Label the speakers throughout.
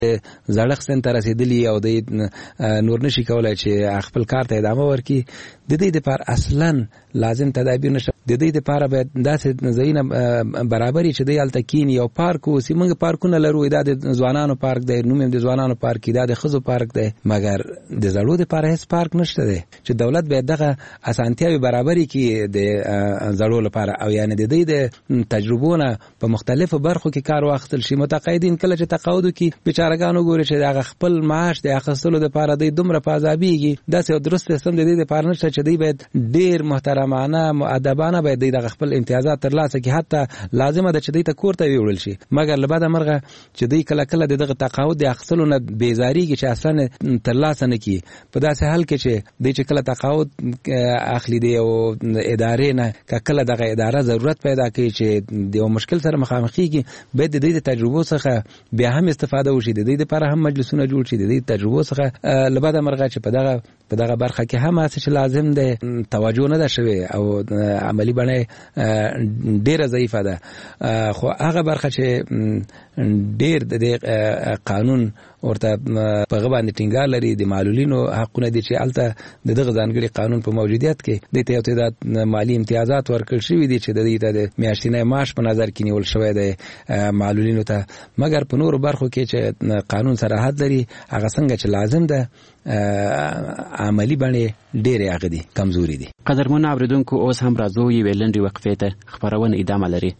Speaker 1: زړښت سن ته رسیدلی او د نور نشي کولای چې خپل کار ته ادامه ورکړي، د دې لپاره اصلا لازم تدابیر نشته. د دې لپاره باید داسې ځایونه برابرې چې د هلته کینی یو پارک اوسي. موږ پارکونه لرو، دا د ځوانانو پارک دی، نوم د ځوانانو پارک دا د ښځو پارک دی، مګر د زړو لپاره هیڅ پارک نشته دی چې دولت باید دغه اسانتیاوې برابرې کړي د زړو لپاره، او یعنی د دې د تجربو نه په مختلفو برخو کې کار واخیستل شي. متقاعدین کله چې تقاعد وکړي بیچارهګان وګوري چې هغه خپل معاش د اخیستلو لپاره دوی دومره په عذابېږي. داسې یو درست سیستم د دې لپاره نشته چې دوی باید ډېر محترمانه مؤدبانه باید دوی دغه خپل امتیازات ترلاسه کړي. حتی لازمه ده چې دوی ته کور ته ویوړل شي، مګر له بده مرغه چې دوی کله کله د دغه تقاعد د اخیستلو نه بیزارېږي چې اصلا ترلاسه نه کړي. په داسې حال کې چې دوی چې کله تقاعد اخلي دی او ادارې نه کله دغه اداره ضرورت پیدا کوي چې د یو مشکل سره مخامخېږي، باید د دې د تجربو څخه بیا هم استفاده وشي، د دې لپاره هم مجلسونه جوړ شي، د دې تجربو څخه له بده مرغه چې په دغه برخه کې هم هڅه چې لازم ده توجه نه ده شوې او عملی بڼه ډیره ضعیفه ده. خو هغه برخه چې ډیر د قانون ورته په غوښباندې ټینګار لري، د معلولینو حقونه دي چې الته دغه ځانګړي قانون په موجودیت کې د ته یو تعداد مالی امتیازات ورکړل شوی دي چې د دې ته د میاشتنۍ معاش په نظر کې نیول شوی دی معلولینو ته، مګر په نورو برخو کې چې قانون صراحت لري هغه څنګه چې لازم ده عملی باندې ډېرې هغه دي کمزوري دي.
Speaker 2: قدرمن اوریدونکو اوس هم راځو یوې لنډې وقفې ته، خبرونه ادامه لري.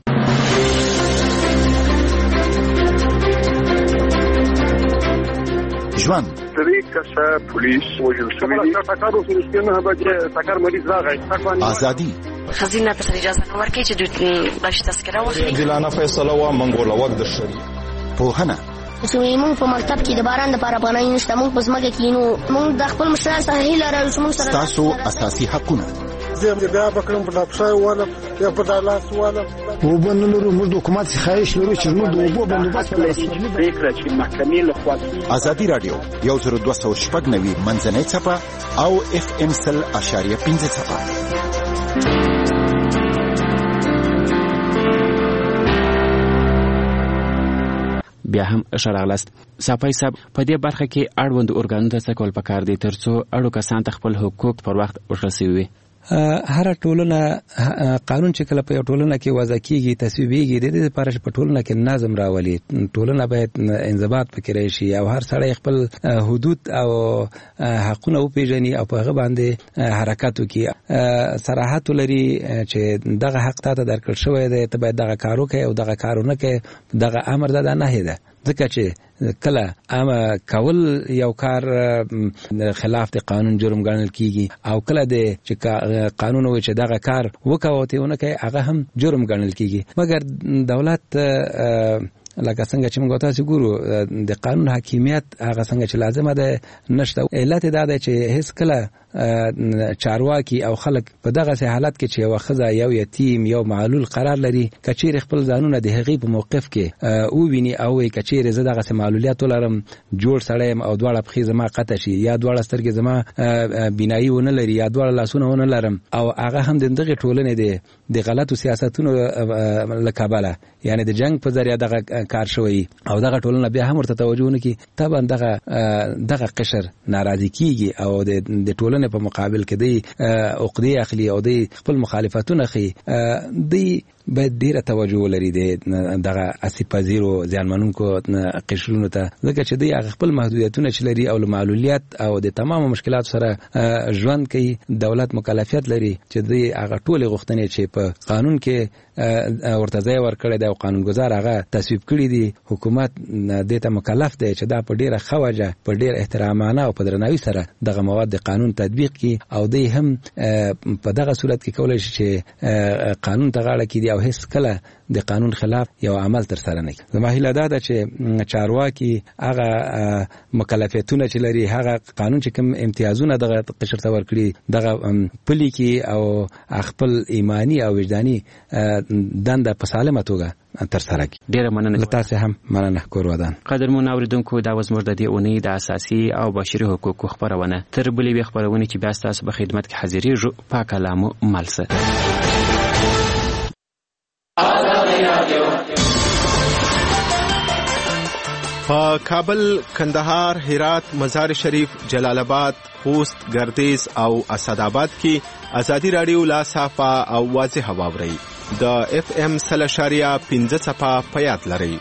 Speaker 3: ژوند
Speaker 4: درې کسه پولیس وژل شوي دي. ټکر وسو نه به ټکر مریض راغی.
Speaker 3: ازادي
Speaker 5: خزینه ته اجازه نه ورکړي چې دوی باندې تذکره واخلي.
Speaker 4: عادلانه فیصله وا منګوله وخت د شری
Speaker 3: پوهنه
Speaker 6: موږ په مکتب کې د باران لپاره پناه نشته، موږ په ځمکه کې نو موږ د خپل مشرانو سره هیله لرو چې موږ سره
Speaker 3: تاسو اساسي حقونه
Speaker 4: زه بیا بکرم په ډاکټر والا یا په دالاس والا
Speaker 7: وبنلو موږ د حکومت خواهش لرو چې موږ د اوبو بندوبست
Speaker 4: فکر چې محکمې له خوا
Speaker 3: ازادي رادیو 1290 منځنۍ صفه او FM 100.5 صفه.
Speaker 2: بیا هم اشراغلست صفای صاحب په دې برخه کې اړوند اورګانونو ته کول پکار دي ترڅو اړو کسان ته خپل حقوق پر وخت ورسوي.
Speaker 1: هر ټولنه قانون چې کله په یو ټولنه کې وضع کیږي تصویبېږي د دې لپاره چې په ټولنه کې نظم راولي، ټولنه باید انضباط پکې راشي او هر سړی خپل حدود او حقونه وپیژني او په هغه باندې حرکت وکړي. صراحت لري چې دغه حق ته درکړل شوی دی، ته باید دغه کار وکړې او دغه کار ونه کړې، دغه امر ده نه ده، ځکه چې کله کول یو کار خلاف د قانون جرم ګڼل کیږي او کله د چې قانون وایي چې دغه کار وکاو ته ونه کوي هغه هم جرم ګڼل کیږي. مګر دولت لکه څنګه چې موږ تاسو ګورو د قانون حاکمیت هغه څنګه چې لازمه ده نشته. علت دا ده چې هیڅ کله چارواکي او خلک په دغه حالت کې چې یو خزه یو یتیم یو معلول قرار لري کچیر خپل ځانونه د هغې په موقف کې او ویني او کچیر زه دغه معلولیت ولرم جوړ سړی او دواړه پښې زما قطع شي یا دواړه سترګې زما بینایي ونه لري یا دواړه لاسونه ونه لرم او هغه هم دغه ټولنې د غلطو سیاستونو له کبله یعنی د جنگ په ذریعہ دغه کار شوی او دغه ټولنه بیا هم ورته توجه نه کوي، طبعا دغه قشر ناراضي کیږي او د ټولنې په مقابل کې دی عقدې اخلي او دی خپل مخالفتونه خي. دی باید ډیره توجه ولري دغه اسی پذیرو ځانمنونکو قشرونو ته، ځکه چې دی خپل محدودیتونه چې لري او معلولیت او د تمام مشکلات سره ژوند کوي. دولت مکلفیت لري چې دی هغه ټول غوښتنې چې په قانون کې ورته ځای ورکړی دی او قانونګذار هغه تصویب کړی دی، حکومت دې ته مکلف دی چې دا په ډیره خوجه په ډیر احترامانه او په درناوي سره دغه مواد د قانون تطبیق کړي او دی هم په دغه صورت کې کولای شي چې قانون ته غاړه کړي او هیڅ کله د قانون خلاف یو عمل تر سره نه کړي. زما هیله ده چې چارواکي هغه مکلفیتونه چې لري هغه قانون چې کوم امتیازونه دغه قشر ته ورکړي دغه پلي کې او خپل ایمانی او وجداني دنده په سالمه توګه تر سره کړي.
Speaker 2: ډیره مننه
Speaker 1: تاسو هم مننه کور ودان.
Speaker 2: قدرمن اوریدونکو دا وزمر د دې اونۍ د اساسي او بشري حقوقو خبرونه تر بلې خبرونه چې بیا تاسو په خدمت کې حاضرېږو په کلامو ملسه.
Speaker 8: په کابل، کندهار، هرات، مزار شریف، جلال آباد، خوست، ګردیز او اسداباد کې ازادي رادیو لا صافه او واضحه واوري. د FM 0.5 صفه په یاد لرئ.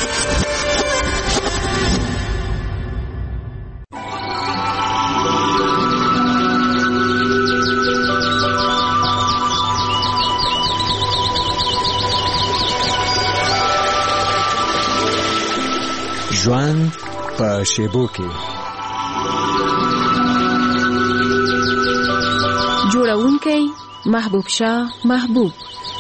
Speaker 9: ژوند په شیبو کې.
Speaker 10: جوړونکی محبوب شاه محبوب.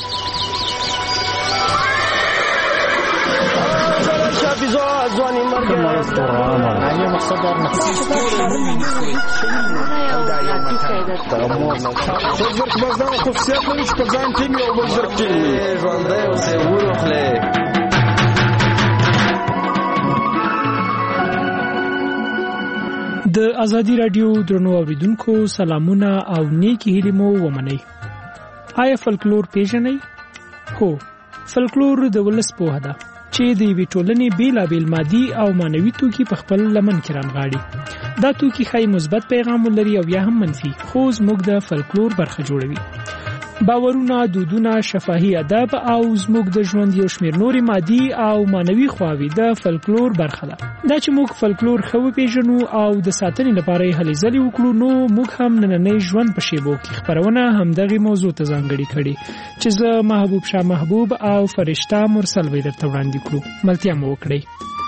Speaker 11: د ازادي رادیو درنو اوریدونکو سلامونه او نیکی هیلې مو ومنئ. آیا فلکلور پیژنئ؟ هو، فلکلور د ولس پوهه ده چې د یوې ټولنې بیلابیل مادي او معنوي توکي په خپل لمن کې رانغاړي. دا توکي ښایي مثبت پیغام ولري او یا هم منفي، خو زموږ د فلکلور برخه جوړوي. باورونه، دودونه، شفاهي ادب او زموږ د ژوند یو شمېر نورې مادي او معنوي خواوې د فلکلور برخه ده. دا چې موږ فلکلور ښه وپېژنو او د ساتنې لپاره یې هلې ځلې وکړو، نو موږ هم نننۍ ژوند په شیبو کې خپرونه همدغې موضوع ته ځانګړې کړې چې زه محبوب شاه محبوب او فرشته مرسل به درته وړاندې کړو. ملتیا مو وکړئ.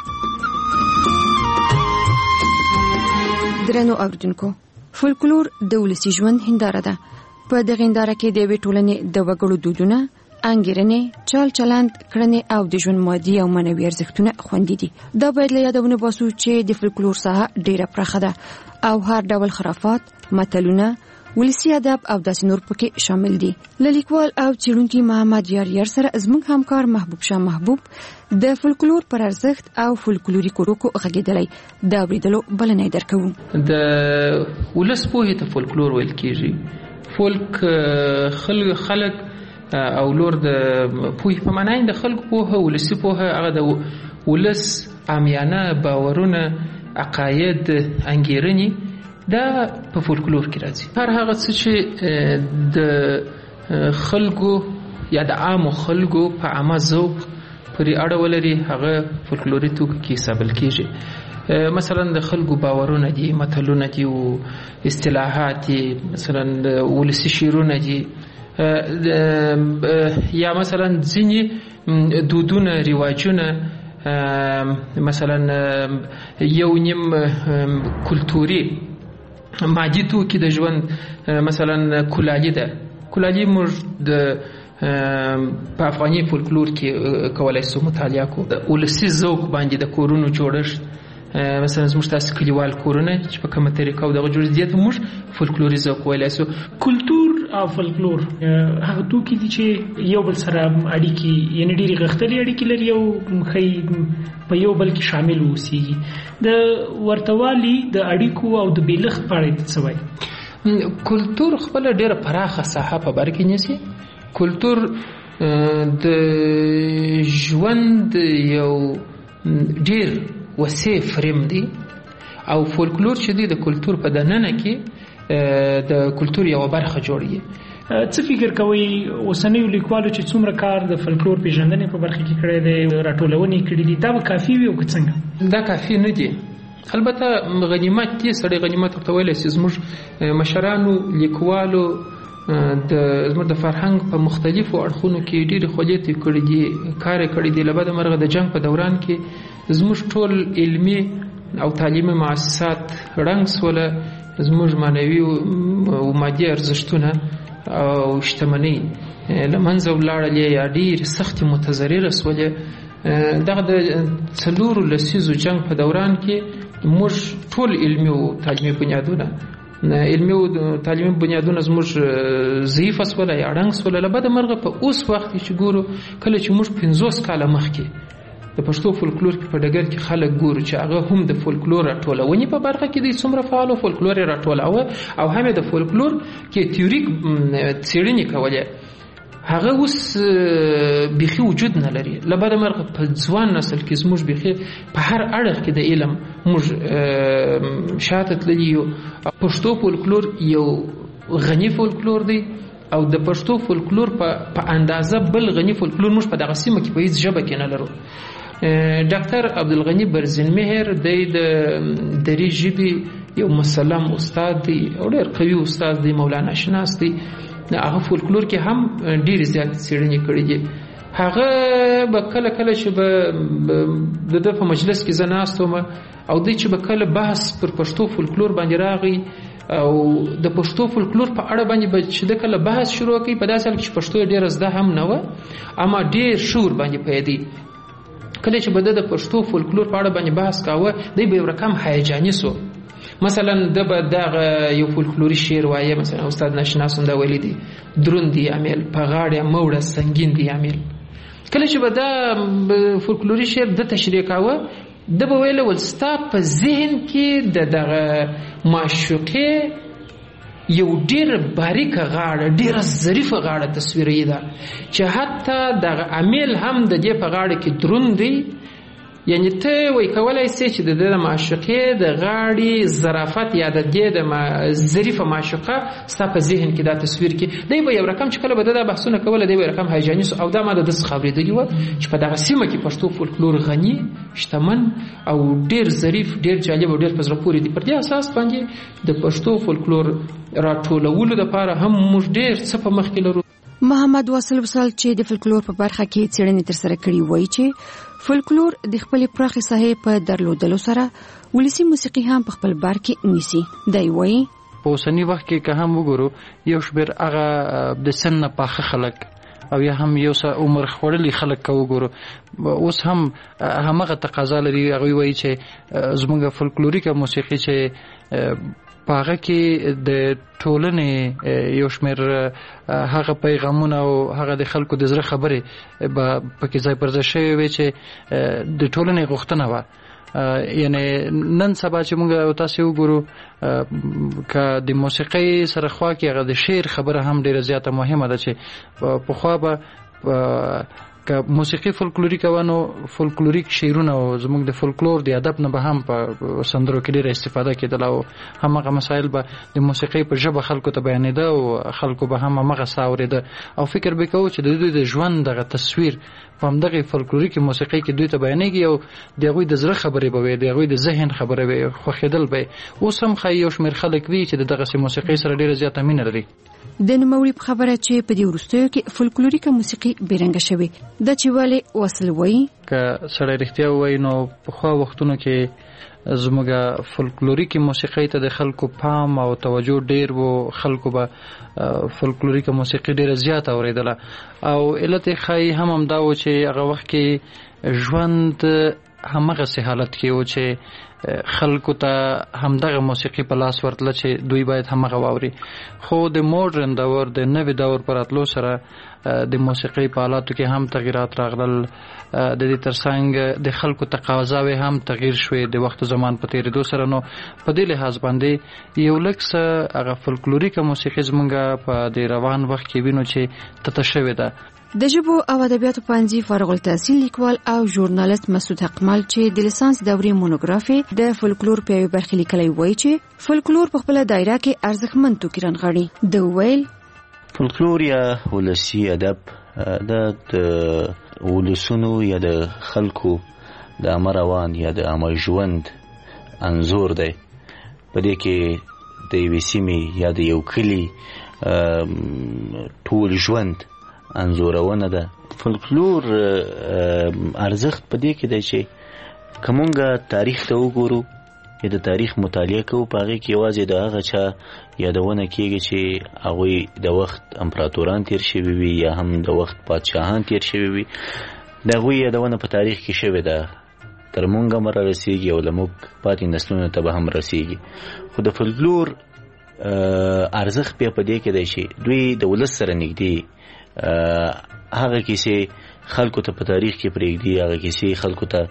Speaker 10: درنو اوریدونکو، فلکلور د ولسي ژوند هنداره ده. په دغه هنداره کې د یوې ټولنې د وګړو دودونه، انګیرنې، چال چلند، کړنې او د ژوند مادي او معنوي ارزښتونه خوندي دي. دا باید له یادونه باسو چې د فلکلور ساحه ډیره پراخه ده او هر ډول خرافات، متلونه، ولسي ادب او داسې نور پکې شامل دي. لیکوال او څېړونکي محمد یار سره زموږ همکار محبوب شاه محبوب د فلکلور پر ارزښت او فلکلوري کوروکو غږېدلی د اورېدلو بلنه درکوو.
Speaker 12: د ولس پوهې ته فلکلور ویل کېږي. فولک خلق او لور د پوهې په معنی د خلکو پوهه، ولسي پوهه، هغه د ولس عامیانه باورونه، عقاید، انګیرنې، دا په فولکلور کې راځي. هر هغه څه چې د خلکو یا د عامو خلکو په عامه ذوق پورې اړه ولري، هغه فولکلوري توکي کې حسابل کېږي. مثلا د خلکو باورونه دي، متلونه دي او اصطلاحات دي، مثلا ولسي شعرونه دي، یا مثلا ځینې دودونه، رواجونه، مثلا یو نیم کلتوري مادي توکي د ژوند، مثلا کلالي ده. کلالي موږ په افغاني فولکلور کې کولای شو مطالعه کوو. ولسي ذوق باندې د کورونو جوړښت، مثلا زموږ تاسو کلیوال کورونه چې په کومه طریقه او دغه جوړ دي ته موږ فولکلوري ذوق ویلی سو.
Speaker 11: کلتور او فولکلور هغه توکي دي چې یو بل سره اړیکې، یعنې ډېرې غښتلې اړیکې لري او ښایي په یو بل کې شامل اوسېږي. د ورتهوالي د اړیکو او د بېلښت په اړه څه وایي؟
Speaker 12: کلتور خپله ډېره پراخه ساحه په بر کې نیسي. کلتور د ژوند یو ډېر وسیع فریم دی او فولکلور چې دی د کلتور په دننه کې د کلتور یو برخه جوړوي.
Speaker 11: څه فکر کوئ اوسنیو لیکوالو چې څومره کار د فولکلور پیژندنې په برخه کې کړی دی، راټولونې کړي دي، دا به کافي وي او که څنګه؟
Speaker 12: دا کافي نه دي. البته غنیمت دی، سړی غنیمت ورته ویلی شي. زموږ مشرانو، لیکوالو زموږ د فرهنګ په مختلفو اړخونو کې ډېرې خولې کړي دي، کار یې کړی دی. له بده مرغه د جنګ په دوران کې زموږ ټول علمي او تعلیمي مؤسسات ړنګ سوله، زموږ معنوي او مادي ارزښتونه او شتمنۍ له منځه ولاړلې یا ډېرې سختې متضرره سولې. دغه د 4 لسیزو جنګ په دوران کې موږ ټول علمي او تعلیمي بنیادونه، علمي او تعلیمي بنیادونه زموږ ضعیفه سوله یا ړنګ سوله. له بده مرغه په اوس وخت کې چې ګورو، کله چې موږ 50 کاله مخکې د پښتو فولکلور کې په ډګر کې خلک ګورو چې هغه هم د فولکلور راټولونې په برخه کې دی څومره فعال او فولکلور یې راټولاوه او هم د فولکلور کې تیوریک څېړنې کولې. هغه اوس بيخي وجود نه لري. لبعد مرغه په ځوان نسل کې زموږ بيخي په هر اړخ کې د علم موږ شاته تللی یو. پښتو فولکلور یو غنی فولکلور دی او د پښتو فولکلور په اندازه بل غنی فولکلور موږ په دغه سیمه کې په هیڅ ژبه کې نه لرو. ډاکټر عبدالغنی برزین مهر د دري ژبې یو مسلم استاد دی او ډېر قوي استاد دی، مولانا شناس دی. هغه فولکلور کې هم ډېرې زیاتې څېړنې کړې دي. هغه به کله کله چې به د په مجلس کې زه ناست وم او دی چې به کله بحث پر پښتو فولکلور باندې راغی او د پښتو فولکلور په اړه باندې به چې د کله بحث شروع کړي په داسې حال کې چې پښتو یې ډېره زده هم نه وه اما ډېر شور باندې پیدي. کله چې به د پښتو فولکلور په اړه باندې بحث کاوه دی به یو رقم هیجاني سو. مثلا د دغه یو فولکلوري شعر وایي، مثلا استاد ناشناس هم دا ویلي دي: دروندي امیل په غاړه موړه سنگین دی امیل. کله چې به دا فولکلوري شعر د تشریح کاوه د به ویل ول ستا په ذهن کې د دغه معشوقې یو ډېر باریکه غاړه، ډېره ظریفه غاړه تصویري ده چې حتی دغه امیل هم د دې په غاړه کې دروند دی. یعنی ته وای کولای سې چې د معشوقې د غاړې ظرافت یا د دې د ظریفه معشوقه ستا په ذهن کې دا تصویر کې دی به یو رقم چې کله به د بحثونه کوله دی به رقم هیجاني او دا ما د دس خبرېدلی وه چې په دغه سیمه کې پښتو فولکلور غني، شتمن او ډېر ظریف، ډېر جالب او ډېر په زړه پورې دي. پر دې اساس باندې د پښتو فولکلور راټولولو دپاره هم موږ ډېر څه په مخ کې لرو.
Speaker 10: محمد واصل وصال چې د فولکلور په برخه کې څېړنې ترسره کړې وایي چې فولکلور د خپل پراخې ساحې په درلودلو سره ولسی موسیقي هم په خپل بار کې نیسي. دی وایي
Speaker 13: په اوسني وخت کې که هم وګورو یو شمېر هغه د سن نه پاخه خلک او یا هم یو څه عمر خوړلي خلک که وګورو اوس هم همغه تقاضا لري. هغوی وایي چې زموږ فولکلوریکه موسیقي چې په هغه کې د ټولنې یو شمېر هغه پیغامونه او هغه د خلکو د زړه خبرې به پکې ځای پر ځای شوې وي چې د ټولنې غوښتنه وه. یعنی نن سبا چې موږ تاسو وګورو که د موسیقۍ سره خوا کې هغه د شعر خبره هم ډېره زیاته مهمه ده چې پخوا به که موسیقي فولکلوریک وانو فولکلوریک شعرونه او زموږ د فولکلور د ادب نه به هم په سندرو کې ډېره استفاده کېدله او همغه مسایل به د موسیقۍ په ژبه خلکو ته بیانېده او خلکو به هم همغه څه اورېده او فکر به کوو چې د دوی د ژوند دغه تصویر په همدغې فولکلوریکې موسیقۍ کې دوی ته بیانېږي او د هغوی د زړه خبرې به وي، د هغوی د ذهن خبرې به وي، خوښېدل به یې. اوس هم ښایي یو شمېر خلک وي چې د دغسې موسیقۍ سره ډېره زیاته مینه لري.
Speaker 10: د نوموړي په خبره چې په دې وروستیو کې فولکلوریکه موسیقي بېرنګه شوې دا چې ولې واصل وایي
Speaker 13: که سړی رښتیا ووایي نو پخوا وختونو کې زموږ فولکلوریکې موسیقۍ ته د خلکو پام او توجه ډېر و، خلکو به فولکلوریکه موسیقي ډېره زیاته اورېدله او علت یې ښایي هم همدا و چې هغه وخت کې ژوند همغسې حالت کې و چې خلکو ته همدغه موسیقي په لاس ورتله چې دوی باید همغه واوري. خو د موډرن دور د نوي دور په راتلو سره د موسیقۍ په حالاتو کې هم تغیرات راغلل. د دې ترڅنګ د خلکو تقاضاوې هم تغییر شوې د وخت زمان په تېرېدو سره. نو په دې لحاظ باندې یو لږ څه هغه فولکلوریکه موسیقي زموږ په د روان وخت کې وینو چې تته شوې ده.
Speaker 10: د ژبو او ادبیاتو پوهنځي فارغ التحصیل لیکوال او ژورنالیست مسعود حقمل چې د لیسانس دورې مونوګرافي د فولکلور په یوه برخه لیکلی وایي چې فولکلور په خپله دایره کې ارزښتمن توکي رانغاړي. د ویل
Speaker 14: فولکلور یا ولسي ادب د ولسونو یا د خلکو د عامه روان یا د عامه ژوند انځور دی. په دې کې د یوې سیمې یا د یو کلي ټول ژوند انځورونه ده. فولکلور ارزښت په دې کې دی چې که مونږ تاریخ ته وګورو یا د تاریخ مطالعه کوو په هغې کې یوازې د هغه چا یادونه کېږي چې هغوی د وخت امپراتوران تیر شوي وي یا هم د وخت پادشاهان تیر شوي وي. د هغوی یادونه په تاریخ کې شوې ده، تر مونږ هم رارسېږي او له موږ پاتې نسلونو ته به هم رسېږي. خو د فولکلور ارزښت بیا په دې کې دی چې دوی د ولس سره نږدې هغه کیسې خلکو ته په تاریخ کې پرېږدي، هغه کیسې خلکو ته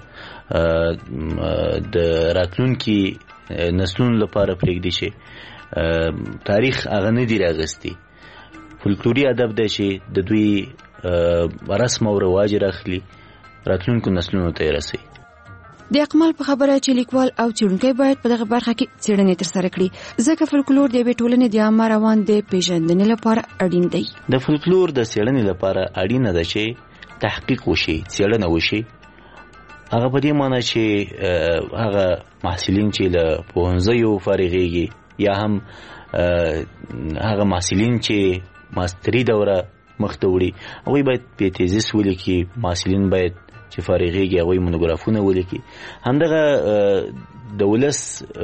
Speaker 14: د راتلونکي نسلونو لپاره پرېږدي چې تاریخ هغه نه دی راغستی. فولکلوري ادب دی چې د دوی رسم او رواج راخلي راتلونکو نسلونو ته رسي.
Speaker 10: د اقمال په خبره چې لیکوال او څېړونکی باید په دغه برخه کې څېړنې ترسره کړي ځکه فولکلور د یوې ټولنې د عامه روان د پیژندنې لپاره اړین دی.
Speaker 14: د فولکلور د څېړنې لپاره اړینه ده چې تحقیق وشي، څېړنه وشي. هغه په دې معنی چې هغه محصلین چې له پوهنځیو فارغېږي یا هم هغه محصلین چې ماستري دوره مخته وړي هغوی باید په تیزیس ولیکي، محصلین باید چې فارغېږي هغوی مونوګرافونه ولیکي. همدغه د ولس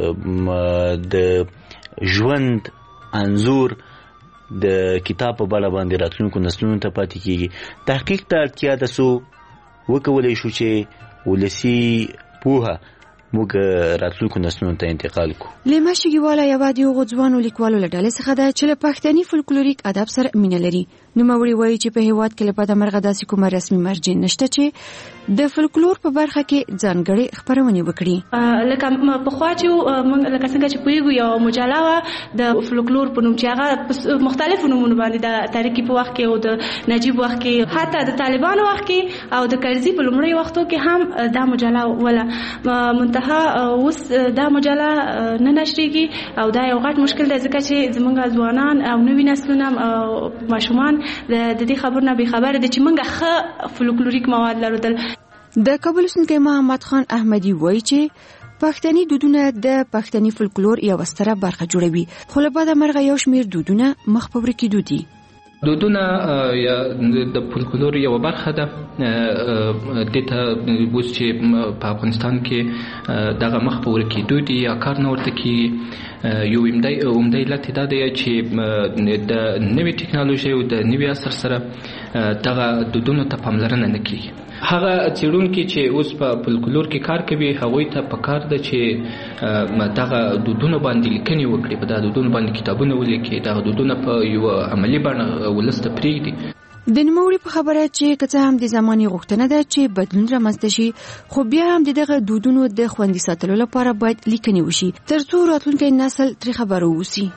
Speaker 14: د ژوند انځور د کتاب په بڼه باندې راتلونکو نسلونو ته پاتې کېږي. تحقیق ته اړتیا ده څو وکولی شو چې ولسي پوهه موږ راتلونکو نسلونو ته انتقال کو.
Speaker 10: لیما شګیواله یوه د هغو ځوانو لیکوالو له ډلې څخه ده چې له پښتني فولکلوریک ادب سره مینه لري. نوموړي وایي چې په هېواد کې له بده مرغه داسې کومه رسمي مرجع نشته چې د فولکلور په برخه کې ځانګړې خپرونې وکړي.
Speaker 15: لکه پخوا چې موږ لکه څنګه چې پوهېږو یوه مجله وه د فولکلور په نوم چې هغه مختلفو نومونو باندې د تاریخي په وخت کې او د نجیب وخت کې حتی د طالبانو وخت کې او د کرزي په لومړیو وختو کې هم دا مجله وله. منتها اوس دا مجله نه نشریږي او دا یو غټ مشکل دی ځکه چې زموږ ځوانان او نوي نسلونه ماشومان د دې خبر نه بې خبره دي چې موږ ښه فولکلوریک مواد لرل.
Speaker 10: د کابل اوسیدونکی محمد خان احمدي وایي چې پښتني دودونه د پښتني فولکلور یوه ستره برخه جوړوي، خو له بده مرغه یو شمېر دودونه مخ په ورکېدو دي.
Speaker 12: دودونه یا د فولکلور یوه برخه ده. دې ته اوس چې په افغانستان کې دغه مخ په ورکېدو دي یا کار نه ورته کېږي، یو عمده علت دا دی چې د نوې ټکنالوژۍ او د نوي عصر سره دغه دودونو ته پاملرنه نه کېږي. هغه څېړونکي چې اوس په فولکلور کې کار کوي هغوی ته پکار ده چې دغه دودونو باندې لیکنې وکړي، په دغه دودونو باندې کتابونه ولیکي، دغه دودونه په یوه عملي بڼه ولس ته پرېږدي.
Speaker 10: د نوموړي په خبره چې که څه هم د زمانې غوښتنه ده چې بدلون رامنځته شي، خو بیا هم د دغه دودونو د خوندي ساتلو لپاره باید لیکنې وشي ترڅو راتلونکی نسل ترې خبر واوسي.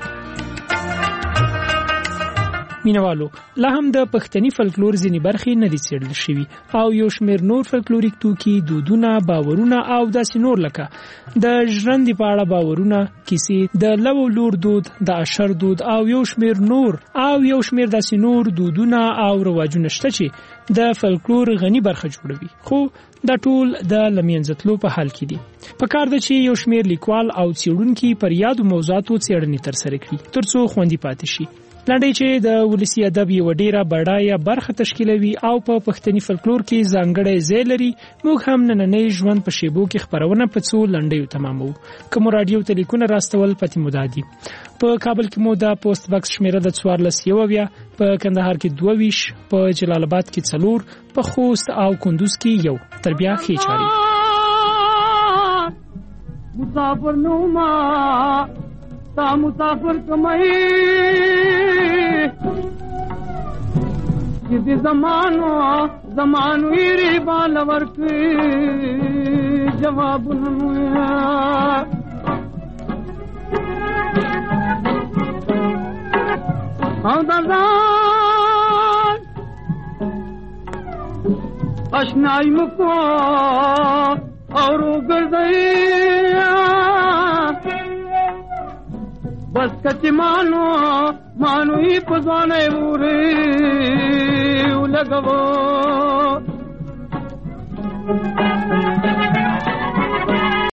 Speaker 11: مینوالو لا هم د پښتني فولکلور ځینې برخې نه دي څېړل شوي او یو شمېر نور فولکلوریک توکي، دودونه، باورونه او داسې نور لکه د ژرندې په اړه باورونه، کیسې، د لو لور دود، د اشر دود او یو شمېر داسې نور دودونه او رواجونه شته چې د فولکلور غني برخه جوړوي، خو دا ټول د لمینځتلو په حال کې دي. پکار ده چې یو شمېر لیکوال او څېړونکي پر یادو موضوعاتو څېړنې ترسره کړي ترڅو خوندي پاتې شي. لنډۍ چې د ولسي ادب یوه ډېره بډایه برخه تشکیلوي او په پښتني فولکلور کې ځانګړی ځای لري. موږ هم نننۍ ژوند په شیبو کې خپرونه په څو لنډیو تمامو. که مو راډیو ته لیکونه راستول پتې مو دا دي: په کابل کې مو د پوسټ باکس شمېره د 1470، په کندهار کې 22، په جلال آباد کې 4، په خوست او کندوز کې 1. تر بیا ښې چارې.
Speaker 16: مسافر نوما تا مسافر کمئی جدی زمانو ایری بالور کی جواب اشنائی مکو اور گردئی بس کچی مانو ہی پزوانے اوری لگو